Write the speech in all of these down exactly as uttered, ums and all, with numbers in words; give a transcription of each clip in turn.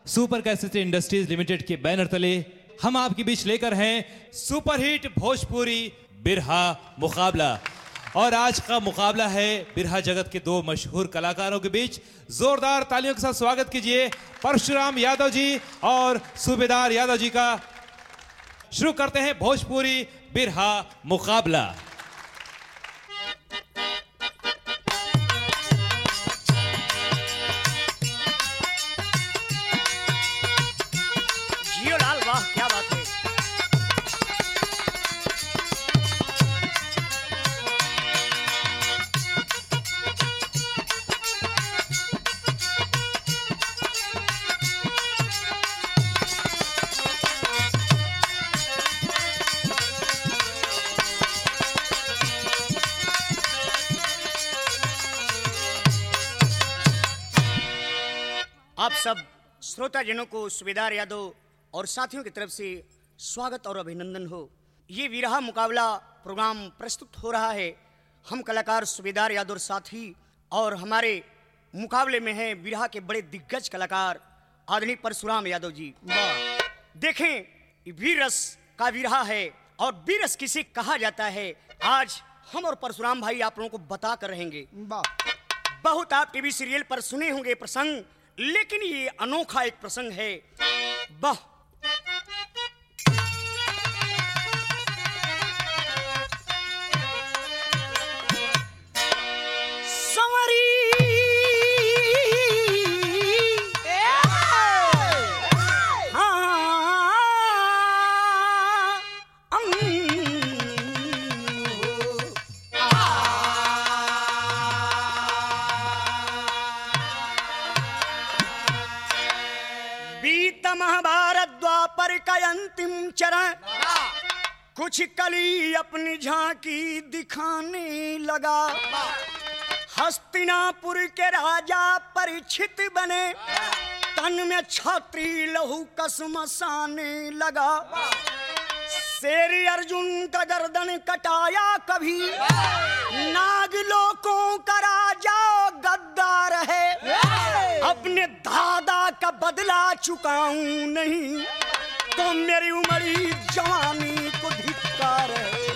Super Cassette Industries Limited के banner तले हम आपके बीच लेकर हैं सुपरहिट भोजपुरी बिरहा मुकाबला। और आज का मुकाबला है बिरहा जगत के दो मशहूर कलाकारों के बीच। जोरदार तालियों के साथ स्वागत कीजिए परशुराम यादव जी और सूबेदार यादव जी का। शुरू करते हैं भोजपुरी बिरहा मुकाबला। जियो लाल, वाह क्या बात है। आप सब श्रोताजनों को सूबेदार यादव और साथियों की तरफ से स्वागत और अभिनंदन हो। ये विरहा मुकाबला प्रोग्राम प्रस्तुत हो रहा है। हम कलाकार सूबेदार यादव और साथी, और हमारे मुकाबले में हैं विरहा के बड़े दिग्गज कलाकार आदरणीय परशुराम यादव जी। देखें, वीर रस का विरहा है और वीर रस किसे कहा जाता है, आज हम और परशुराम भाई आप लोगों को बता कर रहेंगे। बहुत आप टीवी सीरियल पर सुने होंगे प्रसंग, लेकिन ये अनोखा एक प्रसंग है। वाह, संवरी महाभारत द्वापर का अंतिम चरण, कुछ कली अपनी झांकी दिखाने लगा। हस्तिनापुर के राजा परीक्षित बने, तन में छात्री लहू कसमसाने लगा। शेर अर्जुन का गर्दन कटाया कभी, नागलोकों का राजा गद्दार है। अपने दादा का बदला चुकाऊं नहीं तो मेरी उमड़ी जवानी को धिक्कार है।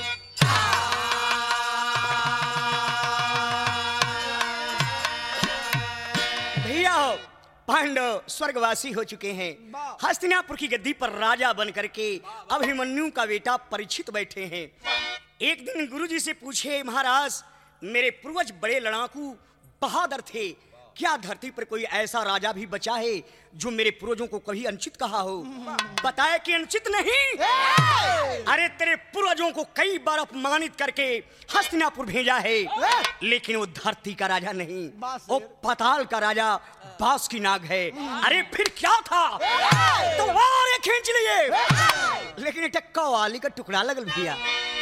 भैया, पांडव स्वर्गवासी हो चुके हैं। हस्तिनापुर की गद्दी पर राजा बन करके अभिमन्यु का बेटा परीक्षित बैठे हैं। एक दिन गुरुजी से पूछे, महाराज मेरे पूर्वज बड़े लड़ाकू बहादुर थे, क्या धरती पर कोई ऐसा राजा भी बचा है जो मेरे पूर्वजों को कभी अनुचित कहा हो? बताया कि अनुचित नहीं, अरे तेरे पूर्वजों को कई बार अपमानित करके हस्तिनापुर भेजा है, लेकिन वो धरती का राजा नहीं, वो पाताल का राजा बासुकीनाग है। अरे फिर क्या था? तलवार खींच लिए, लेकिन टक्का वाली का टुकड़ा लगल भैया।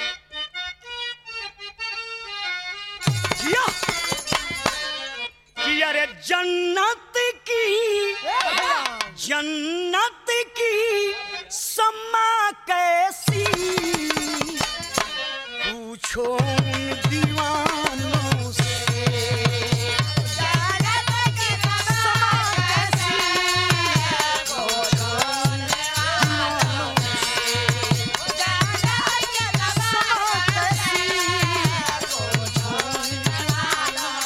अरे जन्नत की जन्नत की समा कैसी, पूछो उन दीवानों से। जन्नत की समा कैसी, पूछो उन दीवानों से। जन्नत की समा कैसी, पूछो उन दीवानों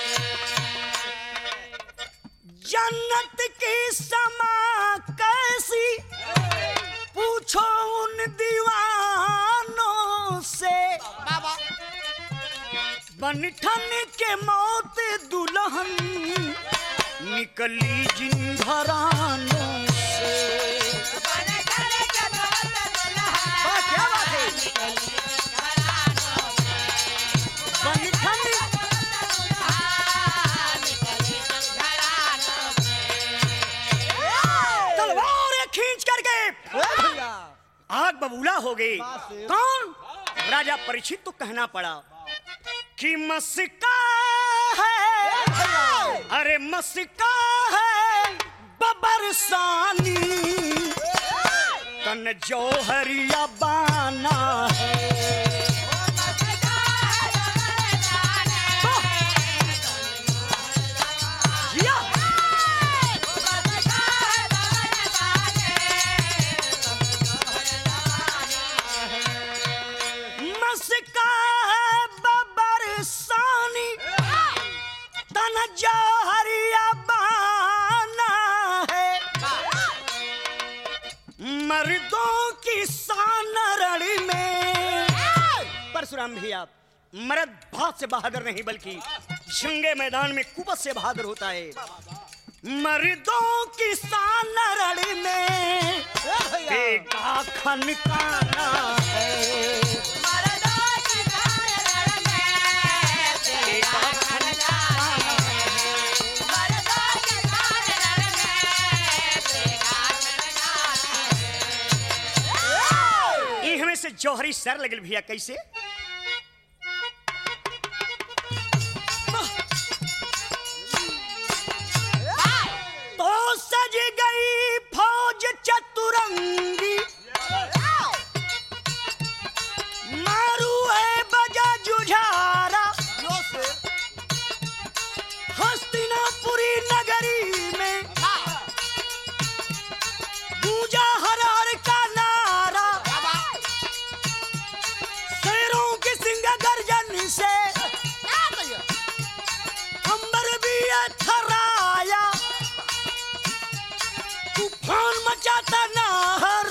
से। जन्नत की समा कैसी, पूछो उन दीवानों से। बनठन के मौत दुल्हन निकली जिन घरानों से। क्या बात है? बनठन खींच करके आग बबूला हो गई। कौन? राजा परीक्षित तो कहना पड़ा कि मस्का है, अरे मस्का है बबरसानी, तन जौहरिया बाना है। परशुराम भैया, मर्द भात से बहादुर नहीं बल्कि जंगे मैदान में कुबत से बहादुर होता है। मर्दों की शान रण में देखा खनकाना है, मर्दों की शान रण में देखा खनकाना है, मर्दों की शान रण में देखा खनकाना है। इनमें से जौहरी सर लगल भैया कैसे? तो सज गई फौज चतुरंगी, मारू है बजा जुझारा, हस्तिनापुरी नगरी में गूंजा हर हर का नारा, शेरों की सिंह गर्जन से अंबर भी थराया, तूफान मचाता नाहर,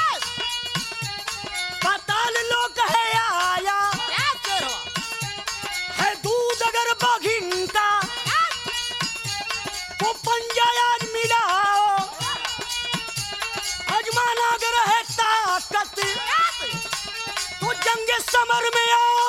पाताल लोक है आया, है दूध अगर बघिन का वो पंजायान मिलाओ, अजमान अगर है ताकत तो जंगे समर में आओ।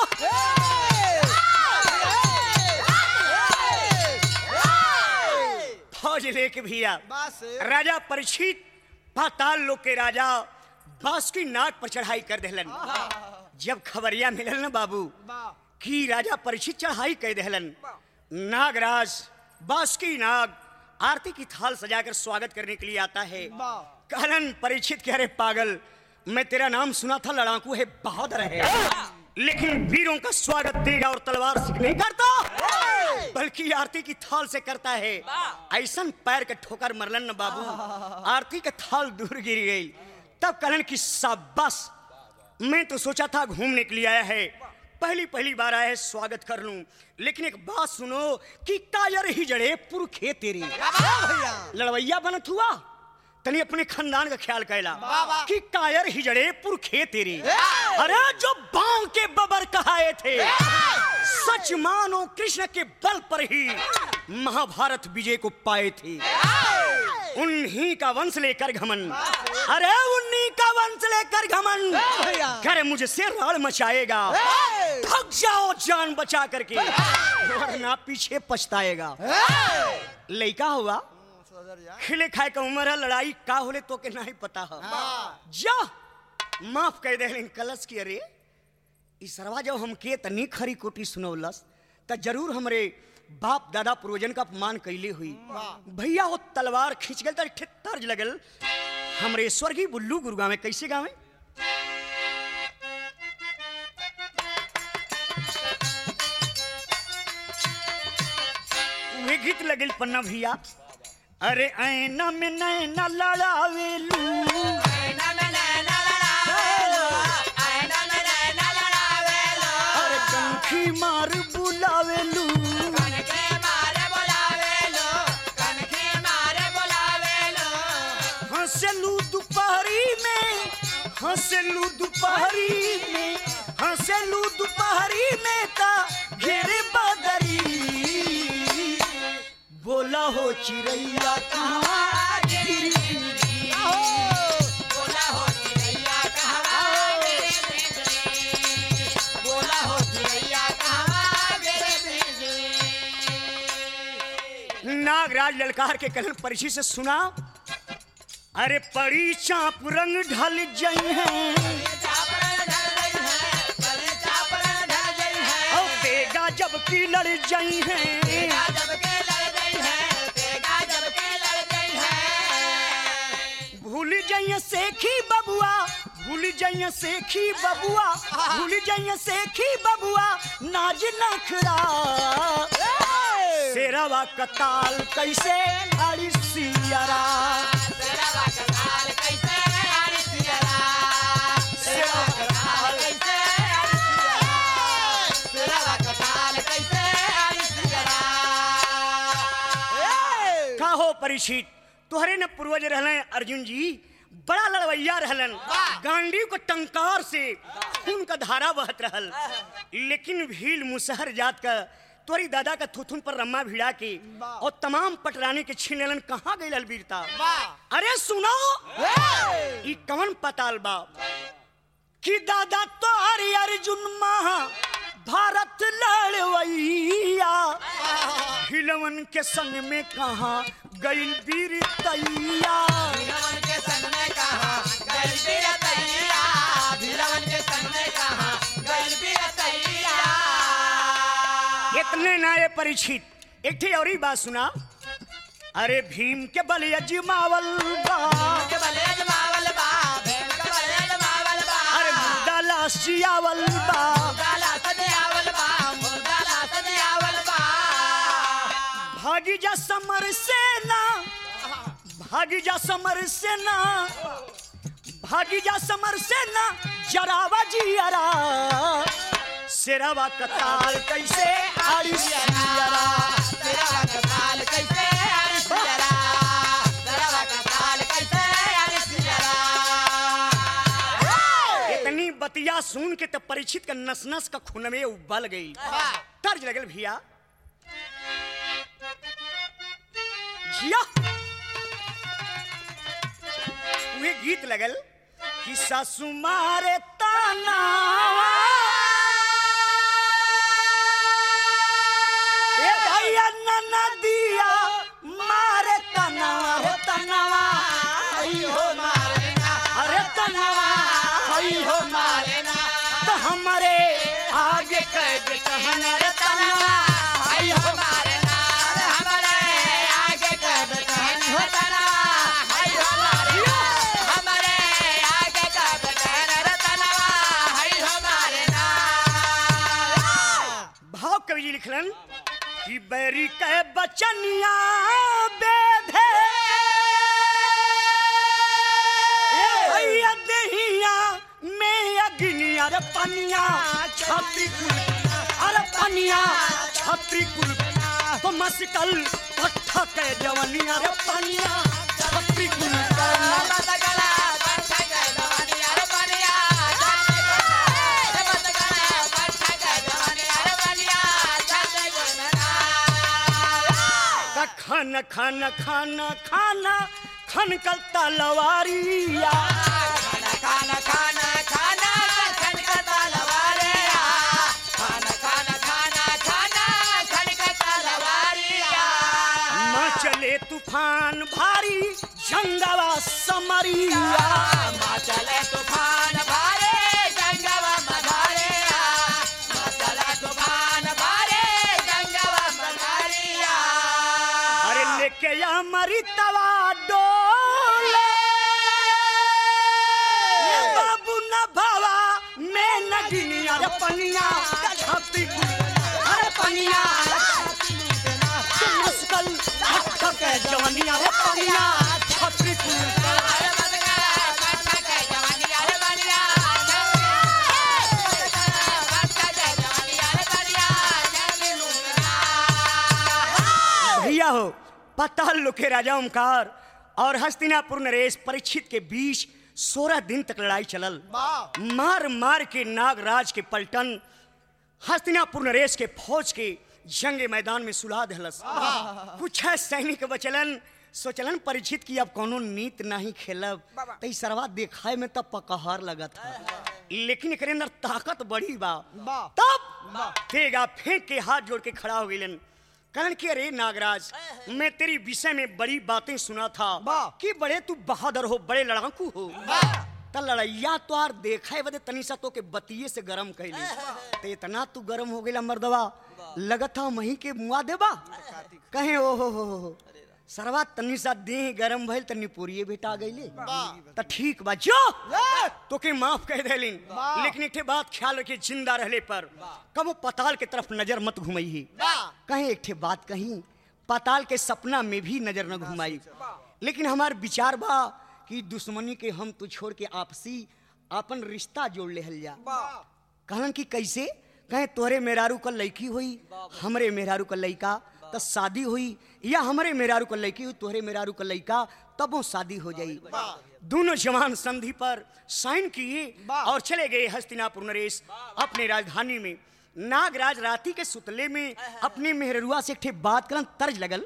फौज लेके भैया राजा परीक्षित पाताल लोक के राजा बासुकी नाग पर चढ़ाई कर देहलन। जब खबरिया मिलल न बाबू कि राजा परीक्षित चढ़ाई कर देहलन, नागराज बासुकी नाग आरती की थाल सजाकर स्वागत करने के लिए आता है। कहलन परीक्षित कह रहे पागल, मैं तेरा नाम सुना था, लड़ाकू है, बहादुर है, लेकिन वीरों का स्वागत तेगा और तलवार से नहीं करता बल्कि आरती की थाल से करता है। ऐसन पैर के ठोकर मरलन न बाबू, आरती का थाल दूर गिर गई। तब कहलन कि शाबाश, मैं तो सोचा था घूमने के लिए आया है, पहली पहली बार आया है, स्वागत कर लूं, लेकिन एक बात सुनो कि कायर ही जड़े पुरखे तेरी लड़वैया बनत हुआ, तनी अपने खानदान का ख्याल कैला कि कायर ही जड़े पुरखे तेरी। अरे जो बांव के बबर कहाए थे, सच मानो कृष्ण के बल पर ही महाभारत विजय को पाए थे। उन्हीं का वंश लेकर घमन, अरे उन्हीं का वंश लेकर घमन करे मुझसे राड़ मचाएगा, भाग जाओ जान बचा करके वरना पीछे पछताएगा। लड़का हुआ, खिले खाए का उम्र है, लड़ाई का होले तो के नहीं पता है, जा माफ कर दे कलश की। अरे इसरवा जब हमके तनी खरी कोटी सुनौलस त जरूर हमरे बाप दादा पूर्वजन का अपमान कैले हुई। भैया वो तलवार खींच गल त तर्ज लगल हमरे स्वर्गीय बुल्लू गुरु गावे। कैसे गावे? वे गीत लगल पन्ना भैया, अरे ऐना में नैना लड़ावेलू, ऐना में नैना लड़ावेलो, ऐना में नैना लड़ावेलो, अरे कनखी मार बुलावेलू, कनखे मारे बुलावेलो, कनखे मारे बुलावेलो, हंसलू दोपहरी में, हंसलू दोपहरी में, हंसलू दोपहरी में ता घेरे बदरी, बोला हो चिड़ैया कहाँ गिरी, बोला हो चिड़ैया कहाँ गिरे बिजली, बोला हो चिड़ैया कहाँ गिरे बिजली। नागराज ललकार के कलन परिशी से सुना, अरे परी चाप रंग ढल जई है, चापड़ ढल गई है, बड़े चापड़ ढल गई है, और तेगा जब की लड़ जई है, तेगा जब के लड़ गई है, तेगा जब के लड़ गई है, भूल जइए सेखी बबुआ, भूल जइए सेखी बबुआ, भूल जइए सेखी बबुआ, नाज नखरा शेरवा कताल कैसे हरी सियरा, शेरवा कताल कैसे हरी सियरा, शेरवा कताल कैसे हरी सियरा, शेरवा कताल कैसे हरी सियरा। का हो परीक्षित, तुहरे न पूर्वज रहले अर्जुन जी, बड़ा लड़वैया रहलन, गांडी को टंकार से खून का धारा बहत रहल। लेकिन भील मुसहर जात का तोरी दादा का थुथुन पर रम्मा भिड़ा के और तमाम पटरानी के छीन लेलन। कहाँ गई वीरता? अरे सुनो ई कवन पताल बा कि दादा तो हरि अर्जुन महा भारत लड़वैया हिलवन के संग में कहाँ गई वीर तैया। भिलवन के संग में कहाँ गई वीर तैया, भिलवन के संग में कहाँ गई वीर तैया। इतने ना ये परीक्षित एक थी और ही बात सुना। अरे भीम के बल अजमावल बा, के बल अजमावल बा, भीम के बल अजमावल बा। अरे मुर्दा सियावल बा, मुर्दा सदियावल बा, मुर्दा सदियावल बा। भागी जा समर सेना, भागी जा समर सेना, भागी जा समर सेना जरावा जियरा शेरवा कताल कैसे आड़िसियरा, शेरवा कताल कैसे आड़िसियरा, शेरवा कताल कैसे आड़िसियरा। इतनी बतिया सुन के तो परीक्षित का नस नस का खून में उबल गई। तर्ज लगल भैया जिया वे गीत लगल कि सासु मारे ताना ए भैया ननदिया मारे तनवा हो तनवा आई हो मारे ना, अरे तनवा आई हो मारे ना तो हमारे आगे कैद कहन रे तनवा आई हो मारे ना, हमारे आगे कब कहन हो तना, आई हो मारे ना, हमारे आगे कब कहन रे तनवा, आई हो मारे ना। भाव कवि जी लिखलन कि बैरी कह बचनिया बेधे भैया दहिया में अग्निया रे पनिया छात्री कुल, अरे पनिया छात्री कुल तो मस्कल पट्ठा के जवनिया रे पनिया छात्री कुल मतगला पट्ठा के जवानिया रे बनिया, मतगला पट्ठा के जवानिया रे बनिया, छाते गुलना। खाना खाना खाना खाना खन कल तलवारिया खाना खाना खाना खाना खन का तलवारिया, खाना खाना खाना खाना खन का तलवारिया। माँ चले तूफान भारी जंगवा समरिया माँ चले तूफान भारे जंगवा मधारिया, माँ चले तूफान भारे जंगवा मधारिया। अरे लेके या मरी तवा डोले ये बाबू न भावा मैं नगिनिया रे पनिया छाती कुल, अरे पनिया मुस्कल हट के जवनिया रे पनिया छाती कुल। अरे मतगला पट्ठा के जवानिया रे बनिया, पट्ठा के जवानिया रे बनिया, जल्दी लूटना। भैया हो पाताल लोक के राजा ओमकार और हस्तिनापुर नरेश परीक्षित के बीच सोलह दिन तक लड़ाई चलल। मार मार के नागराज के पलटन हस्तिनापुर नरेश के फौज के जंग मैदान में सुला दहलस। कुछ है सैनिक बचलन सोचलन परीक्षित की अब कोनो नीत नहीं खेलब तई सरवा देखाए में तब पकहर लगत था, लेकिन एकरे अंदर ताकत बड़ी बा। तब तेगा फेंक के हाथ जोड़ के खड़ा हो गइलन कहलन कि अरे नागराज मैं तेरी विषय में बड़ी बातें सुना था कि बड़े तू बहादुर हो, बड़े लड़ाकू हो। त लड़ैया तो आर देखा बदे तनी सा तो के बतिये से गरम कैली ते इतना तू गरम हो गइला मर्दवा लगत था मही के मुआ देबा कहे ओ हो हो हो सरवा तनी सा देह गरम भइल तनी पूरिये बेटा गइले त ठीक बा जो तो के माफ कह देलिन, लेकिन एक बात ख्याल रखिए जिंदा रहले पर कबो पताल के तरफ नजर मत घुमाई। कहीं एक बात कहीं पताल के सपना में भी नजर न घुमाई, लेकिन हमार विचार बा कि दुश्मनी के हम तू छोड़ के आपसी अपन रिश्ता जोड़ लेहल जा। कहलन कि कैसे? कहे तोरे मेहरारू का लड़की हुई हमरे मेहरारू का लड़का तो शादी हुई या हमारे मेहरारू का लड़की हुई तोहरे मेहरारू का लड़का तब वो शादी हो जाई। दोनों जवान संधि पर साइन किए और चले गए हस्तिनापुर नरेश अपने राजधानी में। नागराज राती के सुतले में अपने मेहरुआ से एक ठे बात करन तर्ज लगल।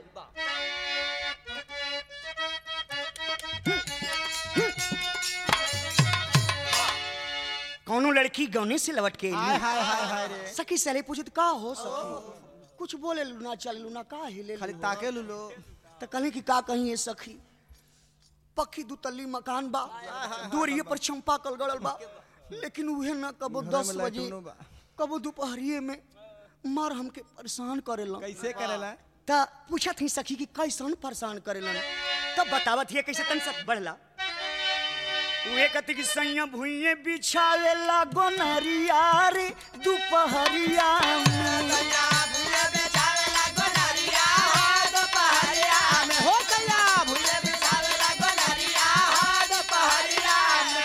कौनो लड़की गौने से लौट के हाय हाय हाय हाय रे सखी सले पूछत का हो सखी कुछ बोले लूना चल लूना का हिले खाली ताके लुलो तो कहले कि का कहीं है सखी पक्की दू तल्ली मकान बा दूरिये पर चंपा कल गड़ल बा लेकिन उहे ना कबो दस बजे कबो दोपहरिये में मार हमके परेशान करेला। कैसे करेला ता पूछत ही सखी कि कैसन परेशान करेला तब बतावत ही कैसे तन सब बढ़ला। उहे कति की सैया भुइये बिछावेला गोनरिया रे दोपहरिया में भूले बिछावेला गोनरिया दोपहरिया में हो गया भूले बिछावेला गोनरिया दोपहरिया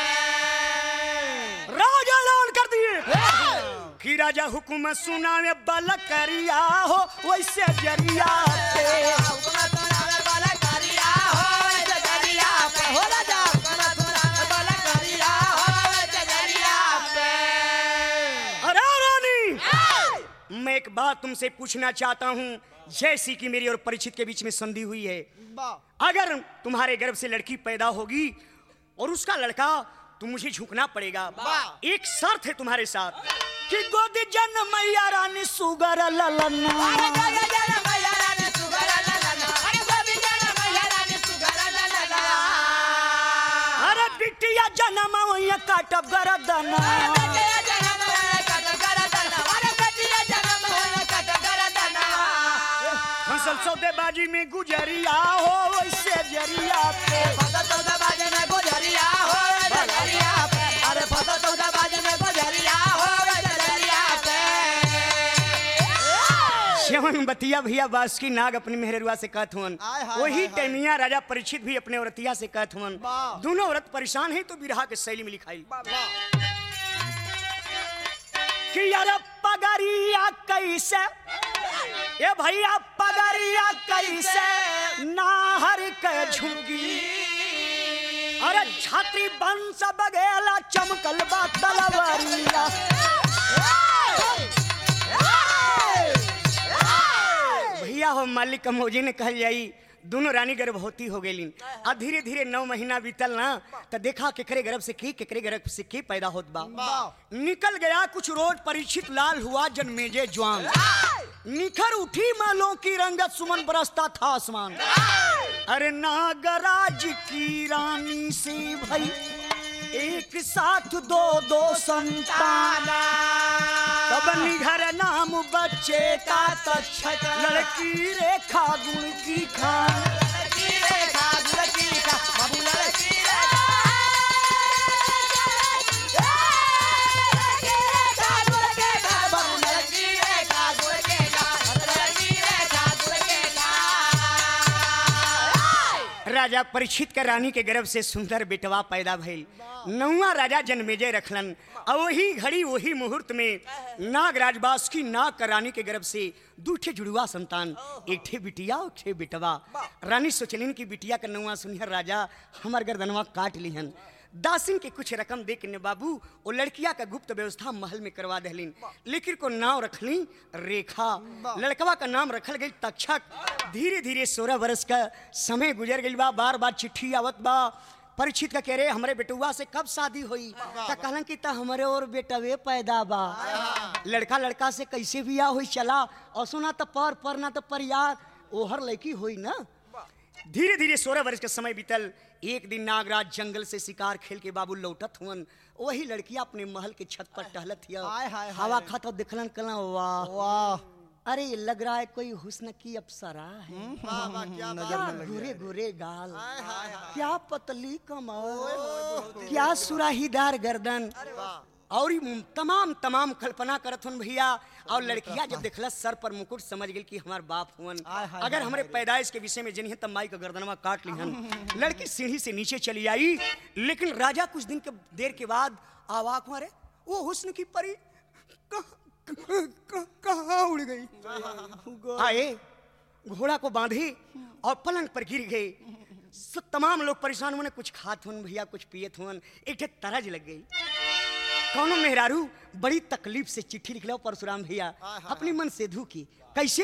में। राजा ऐलान कर दिए कि राजा हुकुम सुनावे बलकरिया हो वैसे जरिया पे हुकुम सुनावे बलकरिया हो जरिया पे हो राजा हुकुम सुनावे बलकरिया हो जरिया पे। अरे रानी मैं एक बात तुमसे पूछना चाहता हूँ जैसी कि मेरी और परीक्षित के बीच में संधि हुई है अगर तुम्हारे गर्भ से लड़की पैदा होगी और उसका लड़का तो मुझे झुकना पड़ेगा। एक शर्त है तुम्हारे साथ कि गोदी जन मैया रानी सुगर ललना अरे गोदी जन मैया रानी सुगर ललना अरे गोदी जन मैया रानी सुगर ललना अरे बिटिया जन्म वही काटब गरदना अरे बेटिया जन्म है कट गरदना अरे बेटिया जन्म है कट गरदना। फसल सौदेबाजी में गुजरिया हो वैसे जरिया पे फसल सौदेबाजी में गुजरिया हो जरिया पे अरे फसल सौदेबाजी में गुजरिया हो जरिया पे। श्यवन बतिया भैया बासुकी नाग अपनी मेहरुआ से कहत हुन आय हाय वही हाय टैमिया राजा परीक्षित भी अपने औरतिया से कहत हुन वाह। दोनों औरत परेशान हैं तो बिरहा के शैली में लिखाई कि यार पगरिया कैसे ये भैया पगरिया कैसे नाहर के झुकी अरे छात्री बंस बगेला चमकल बा तलवारिया भैया हो मालिक कमोजी ने कहल जाई दोनों रानी गर्भवती हो गई आ धीरे धीरे नौ महीना बीतल ना तो देखा केकरे गर्भ से की केकरे गर्भ से की पैदा होत बा निकल गया कुछ रोज परीक्षित लाल हुआ जन्मेजे जवान निखर उठी मालों की रंगत सुमन बरसता था आसमान अरे नागराज की रानी से भाई एक साथ दो दो संतान तब निघर नाम बच्चे का तक्षक लड़की रेखा गुण की खान लड़की रेखा गुण की का बाबू लड़की राजा परीक्षित के रानी के गर्भ से सुंदर बेटवा पैदा भइल। नौवा राजा जन्मेजय रखलन और वही घड़ी वही मुहूर्त में नागराज बासुकी नाग का रानी के गर्भ से दूठे जुड़वा संतान एक ठे बिटिया और ठे बेटवा। रानी सोचलिन की बिटिया का नौवा सुनिहर राजा हमार गर्दनवा काट लिहन दासिन के कुछ रकम दे के बाबू वो लड़किया का गुप्त व्यवस्था महल में करवा दहलिन लेकिन को नाम रखली रेखा लड़कवा का नाम रखल गई तक्षक। धीरे धीरे सोलह वर्ष का समय गुजर गई बा बार बार चिट्ठी आवत बा परीक्षित का कह रहे हमारे बेटुआ से कब शादी हुई तो कहलन कि ता हमारे और बेटवे पैदा बा लड़का लड़का से कैसे बिया हुई चला और सुना तो पर पर ना तो पर यार ओहर लड़की हुई ना। धीरे धीरे सोलह वर्ष का समय बीतल। एक दिन नागराज जंगल से शिकार खेल के बाबू लौटत हुन वही लड़कियां अपने महल के छत पर टहलत हिया हाय हाय हवा खाता दिखलन कला वाह वाह अरे लग रहा है कोई हुस्न की अप्सरा है क्या घूरे घूरे गाल क्या पतली कमर क्या सुराहीदार गर्दन और तमाम तमाम कल्पना करत हन भैया। और लड़कियां जब देखला सर पर मुकुट समझ गई कि हमार बाप हुन अगर हमारे पैदाइश के विषय में जनिए तब माई का गर्दनवा काट लिहन। लड़की सीढ़ी से नीचे चली आई लेकिन राजा कुछ दिन के देर के बाद आवाक हुआ रे वो हुस्न की परी कहाँ उड़ गई आए घोड़ा को बांधे और पलंग पर गिर गए। सब तमाम लोग परेशान हुए, कुछ खात हुन भैया, कुछ पियत हुन, एक ठे तरज लग गई। कौनो मेहरारू बड़ी तकलीफ से चिट्ठी लिखला परशुराम भैया अपनी मन से धू की। कैसे?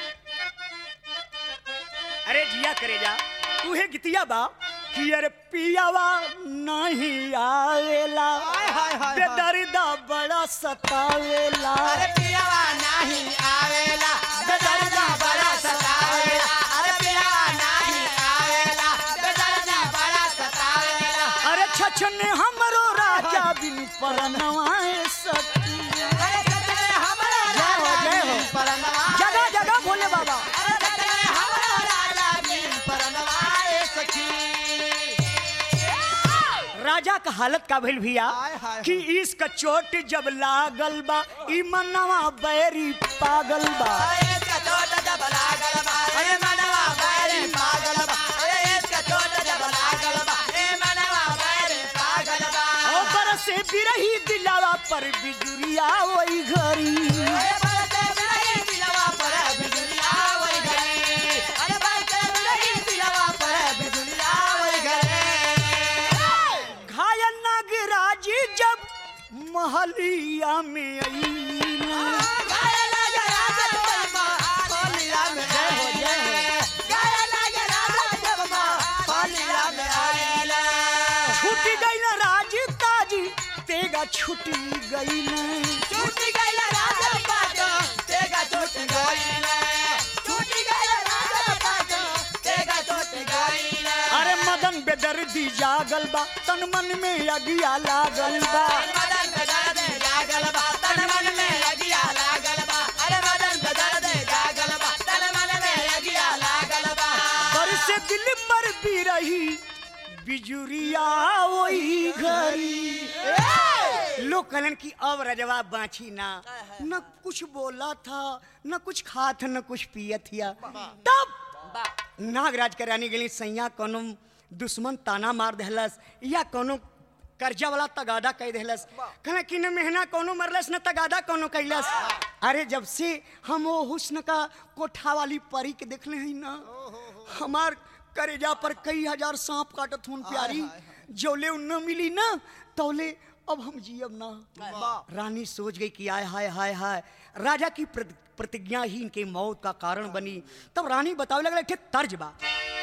अरे जिया करे जा तूहे गितिया बा कि अरे पियावा नहीं आवेला, बेदर्दा बड़ा सतावेला। अरे पियावा नहीं आवेला, बेदर्दा बड़ा सतावेला। अरे पियावा नहीं आवेला, बेदर्दा बड़ा सतावेला। अरे छछने हमरो राजा बिन परनवाए सखी। अरे छछने हमरो राजा बिन परनवाए। जगह जगह भोले बाबा। अरे छछने हमरो राजा बिन परनवाए सखी। राजा का हालत का भइल भैया कि इसका चोट जब लागल बा ई मनवा बैरी पागल बा। इसका चोट जब लागल बा ए मनवा बैरी पागल बा। अरे इसका चोट जब लागल बा ए मनवा बैरी पागल बा। ओ बरसे बिरही दिलावा पर बिजुरिया वही घरी। अरे बरसे बिरही दिलावा पर बिजुरिया वही घरी। अरे बरसे बिरही दिलावा पर बिजुरिया वही घरी। घायल नागराज जब महलिया में आई ना। घायल नागराज जब महलिया में आई। घायल नागराज जब महलिया में आई। छूट गई ना राज ताजी तेगा छुटी गई ना। छूट गई राजा पाटो तेगा छूट गई। छूट गई राजा पाटो तेगा छूट गई। अरे मदन बेदर्दी जागल बा तन मन में अगिया लागल बा। मदन बेदर्दी जागल बा तन मन में अगिया लागल बा। अरे मदन बेदर्दी जागल बा तन मन में अगिया लागल बा। बरसे दिल पर भी रही बिजुरिया वही घरी। लोग कहलन कि अब रजवा बाँची ना, न कुछ बोला था न कुछ खात न कुछ पियत हिया। तब नागराज के रानी गेली सैया कोनो दुश्मन ताना मार देहलस या कोनो कर्जा वाला तगादा कह देहलस। कहना कि न मेहना कोनो मरलस न तगादा कोनो कैलस। अरे जब से हम वो हुस्न का कोठा वाली परी के देखले हैं ना, हमार करेजा पर कई हजार सांप काटत हुन प्यारी। जोले न मिली ना तौले अब हम जियब ना। रानी सोच गई कि आय हाय हाय हाय राजा की प्रतिज्ञा ही इनके मौत का कारण बनी। तब रानी बतावे लगल थे तर्ज बा।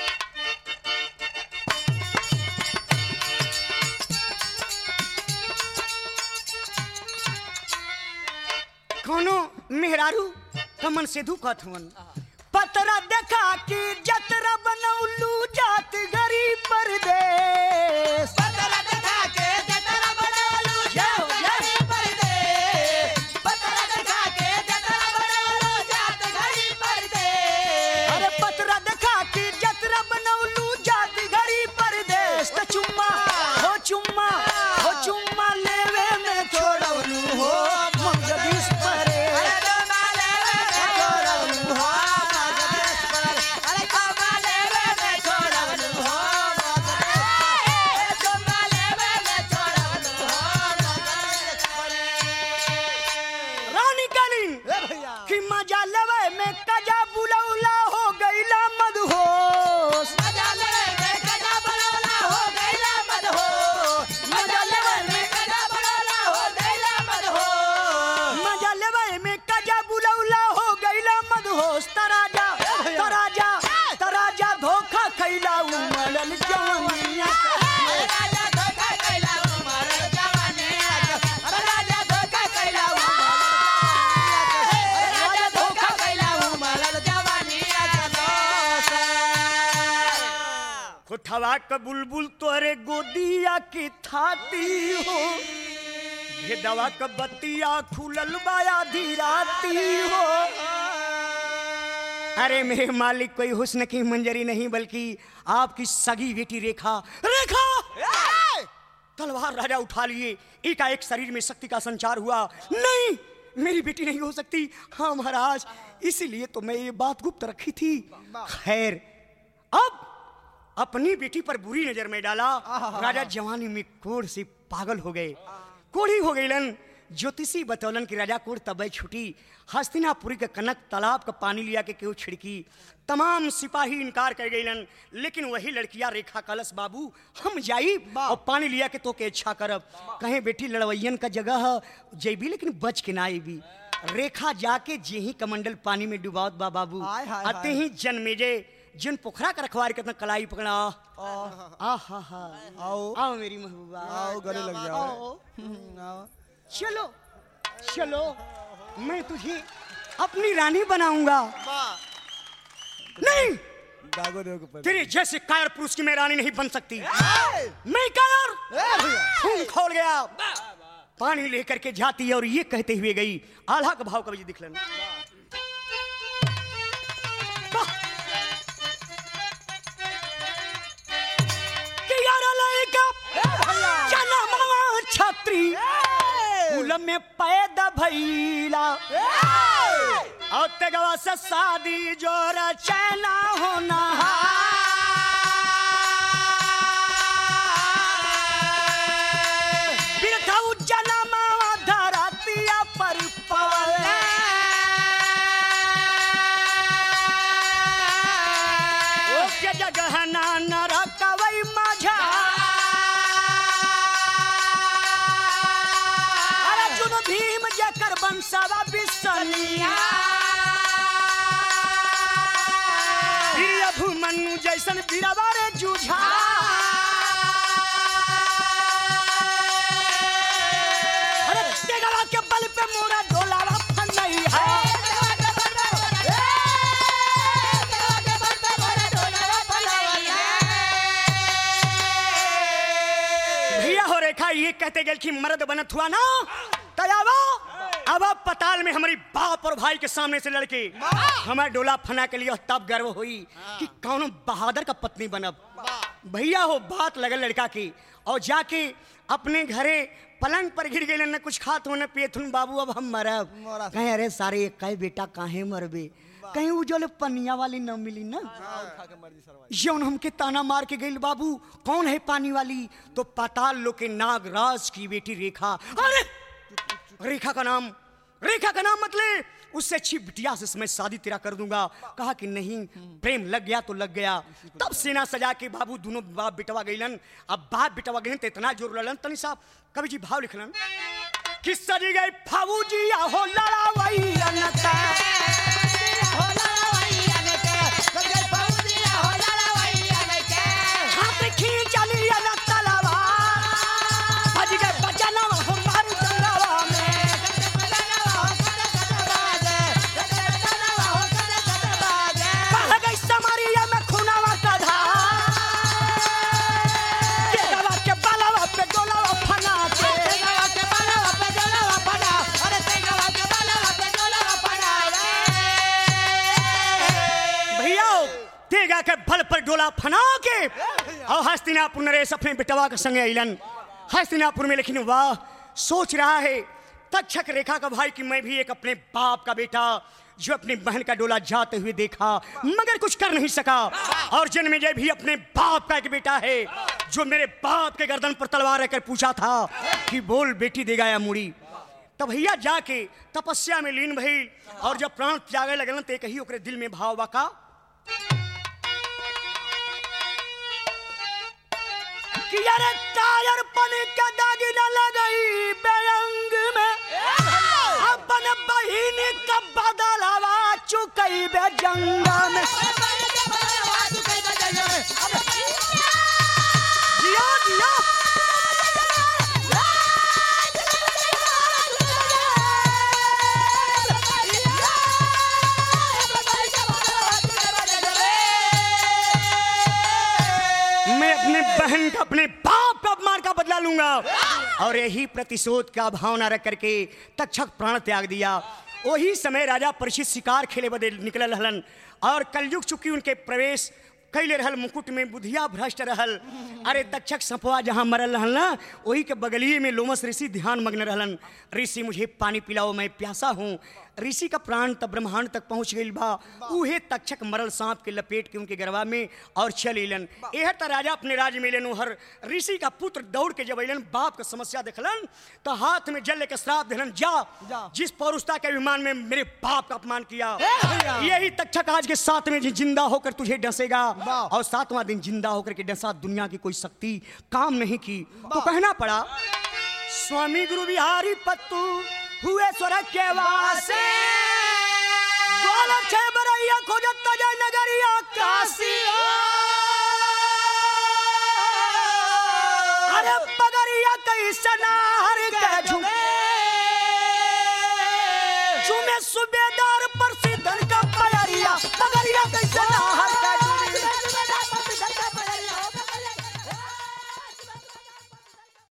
कोनो मेहरारू कमन से धुकत हुन। पतरा देखा कि जतरा बनौलू जात गरी परदेश। पतरा देखा के जतरा बनौलू जात गरी परदेश। पतरा देखा के जतरा बनौलू जात गरी परदेश। अरे पतरा देखा कि जतरा बनौलू जात गरी परदेश। त चुम्मा हो चुम्मा हो चुम्मा लेवे में छोड़वलू हो मगदीश परे। अरे चुम्मा लेवे में छोड़वलू हो मगदीश परे। अरे चुम्मा लेवे में छोड़वलू हो मगदीश परे। अरे चुम्मा लेवे में छोड़वलू हो मगदीश परे। रानी कालीन कि मजा लेवे में कजा बुलौला हो गईला मदहोश। मजा लेवे में कजा बुलौला हो गईला मदहोश। मजा लेवे में कजा बुलौला हो गईला मदहोश। मजा लेवे में कजा बुलौला हो गईला मदहोश। तराजा तराजा तराजा धोखा खैला उमड़ल जवानिया। राजा धोखा कैला उमरल जवानिया के। राजा धोखा कैला उमरल राजा धोखा कैला उमरल जवानिया के दोष। कोठवा क बुलबुल तोरे गोदिया की थाती हो। भेदवा क बतिया खुलल बाया धीराती हो। अरे मेरे मालिक कोई हुस्न की मंजरी नहीं बल्कि आपकी सगी बेटी रेखा। रेखा तलवार राजा उठा लिए। एकाएक शरीर में शक्ति का संचार हुआ। नहीं मेरी बेटी नहीं हो सकती। हाँ महाराज इसीलिए तो मैं ये बात गुप्त रखी थी। खैर अब अपनी बेटी पर बुरी नजर में डाला। राजा जवानी में कोढ़ से पागल हो गए, कोढ़ी हो गईलन। ज्योतिषी बतौलन की राजा कोट तबे छुटी हस्तिनापुरी के कनक तालाब का पानी लिया के केहू छिड़की तमाम सिपाही इनकार कर गईलन लेकिन वही लड़कियां रेखा कलश बाबू हम जाई और पानी लिया के तो के इच्छा करब कहे बेटी लड़वैयन का जगह है जेबी लेकिन बच के ना आईबी रेखा जाके जे ही कमंडल पानी में डुबावत बा बाबू हाय, हाय, अते ही जन्मे जे जिन पोखरा का रखवार कितना कलाई पकड़ा आ हा हा आओ आओ मेरी महबूबा आओ गले लग जाओ आओ हम्म, आओ चलो चलो मैं तुझे अपनी रानी बनाऊंगा नहीं दागो देखो पर तेरे जैसे कायर पुरुष की मैं रानी नहीं बन सकती मैं कायर खून खोल गया पानी लेकर के जाती है और ये कहते हुए गई आल्हा का भाव कभी दिख लेना छत्री कुल में पैदा भैला और तेगवा से शादी जोर चैना होना बिरथऊ जनमा धरतिया पर पवले ओ के जगह ना नरकवई माझा भीम जकर बंसवा बिसनिया अभुमनु जैसन बीरवा रे जूझा अरे तेगवा के बल पे मोरा डोलावा फनई है भैया हो रेखा ये कहते गए कि मर्द बनत हुआ ना तयावा अब आप पताल में हमारी बाप और भाई के सामने से लड़के हमारे डोला फना के लिए तब गर्व हुई कि कौन बहादुर का पत्नी बनब भैया हो बात लगल लड़का की और जाके अपने घरे पलंग पर गिर गए न कुछ खात हो न पियत हूं बाबू अब हम मरब कहीं अरे सारे कई बेटा काहे मरबे कहीं वो जो पनिया वाली न मिली ना यौन हमके ताना मार के गई बाबू कौन है पानी वाली तो पाताल लोग के नागराज की बेटी रेखा अरे रेखा का नाम रेखा का नाम मतलब उससे अच्छी बिटिया से मैं शादी तेरा कर दूंगा कहा कि नहीं प्रेम लग गया तो लग गया तब सेना सजा के बाबू दोनों बाप बिटवा गईलन अब बाप बिटवा गईलन तो इतना जोर लड़न तनी साहब कवि जी भाव लिखलन कि सजी गई फाबू जी हो लड़ावई अनता हो लड़ावई अनता सजी फाबू जी हो लड़ावई अनता हाथ खींच चली अनता लवा भज गए बचना हो मार जंगवा के भल पर डोला फना के और हस्तिनापुर नरेश अपने बेटवा के संगे अइलन हस्तिनापुर में लेकिन वाह सोच रहा है तक्षक रेखा का भाई कि मैं भी एक अपने बाप का बेटा जो अपनी बहन का डोला जाते हुए देखा मगर कुछ कर नहीं सका और जन्मेजय भी अपने बाप का एक बेटा है जो मेरे बाप के गर्दन पर तलवार रखकर पूछा था कि बोल बेटी देगा या मुड़ी तब भैया जाके तपस्या में लीन भई और जब प्राण त्यागे लगन ते कही ओकरे दिल में भाव बाका कि यार टायर पन का दागी न लगई बेअंग में अपन बहिन का बदलावा चुकई बे जंग में जियो जियो मैं अपने बहन का अपने बाप का अपमान का बदला लूंगा और यही प्रतिशोध का भावना रख करके तक्षक प्राण त्याग दिया वही समय राजा परीक्षित शिकार खेले बदे निकल रहलन और कलयुग चुकी उनके प्रवेश कैले रहल मुकुट में बुधिया भ्रष्ट रहल अरे तक्षक सपवा जहां मरल रहल ना वही के बगलिए में लोमस ऋषि ध्यान मग्न रहलन ऋषि मुझे पानी पिलाओ मैं प्यासा हूँ ऋषि का प्राण तब ब्रह्मांड तक पहुंच गई बा। उहे तक्षक मरल सांप के लपेट के उनके गरबा में और चल अलन। यह त राजा अपने राज्य में लेन हर ऋषि का पुत्र दौड़ के जब अलन बाप का समस्या देखलन तो हाथ में जल लेके श्राप दिलन, जा, जा। जिस पौरुषता के अभिमान में मेरे बाप का अपमान किया भैया। यही तक्षक आज के सातवें दिन जिंदा होकर तुझे डसेगा। वाह। और सातवां दिन जिंदा होकर के डसा, दुनिया की कोई शक्ति काम नहीं की। तो कहना पड़ा स्वामी गुरु बिहारी पत्तू हुए स्वर्ग के वासे, बोलो छे बरैया खोजत जय नगरिया काशी। अरे पगरिया कई सनाहर के झुमे झुमे सुबह